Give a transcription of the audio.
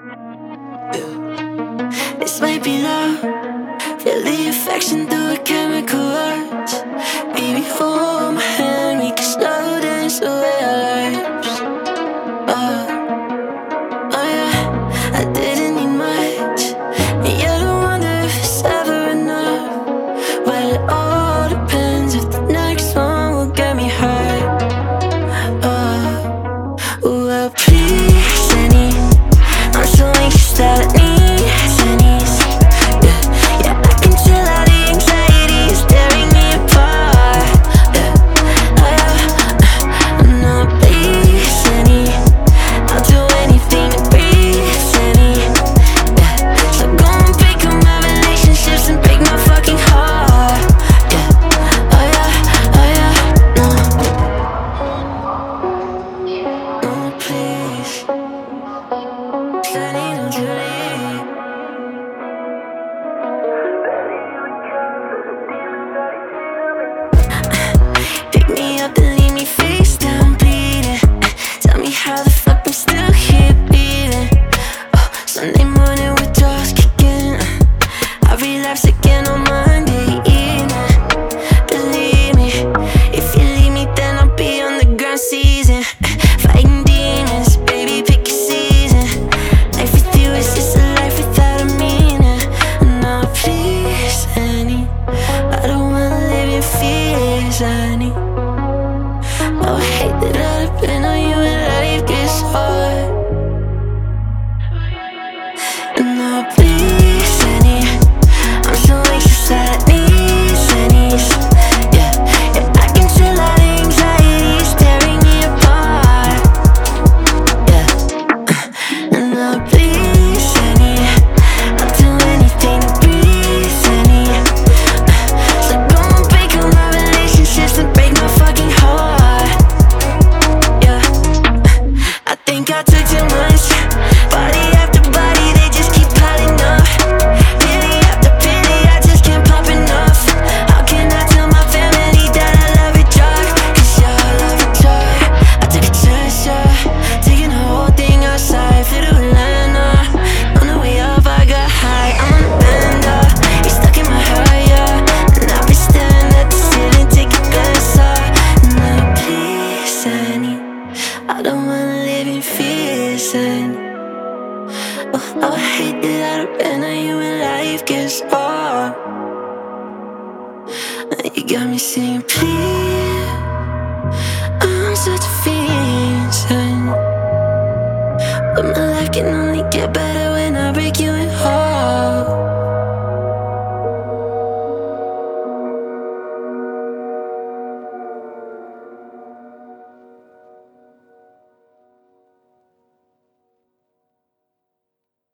This might be love. Feel the affection through a chemical rush. Baby, hold my hand, we can slow dance away our lives. Oh yeah, I didn't need much, and yet I wonder if it's ever enough. Well, it all depends if the next one will get me hurt. Well, please, Annie, I'm so anxious that I need tennies. Yeah, I can tell how the anxiety is tearing me apart. No, please, Annie, I'll do anything to breathe, Annie. So go and break up my relationships and break my fucking heart. No, no, please, Annie, don't you leave. Pick me up and leave me face down bleeding. Tell me how the fuck I'm still here breathing. Sunday morning with jaws kicking. I relapse again on Monday evening. Believe me, if you leave me then I'll be on the ground season. Fighting demons, baby, pick a season. Life with you is just a life without a meaning. No, please, Annie, I don't wanna live in fears, Annie. Oh, I hate that I depend on you and life gets hard. No, please, Annie, I'm so anxious that I need tennies. Yeah, I can tell how the anxiety is tearing me apart. No, please, Annie, I'll do anything to breathe, Annie. So go and break all my relationships and break my fucking heart. I think I took too much. Body after body, they just keep piling up. Pity after pity, I just can't pop enough. How can I tell my family that I love it drug? 'Cause yeah, I love it drug. I took a chance, yeah, taking the whole thing outside. Flew to Atlanta, on the way up I got high. I'm on the bender, you're stuck in my heart, yeah. And I've been staring at the ceiling, taking glass off. No, please, Annie, I don't wanna live in fears, Annie. Oh, I hate that I depend on you when life gets hard. You got me singing, please, I'm such a fiend, son. But my life can only get better when I break you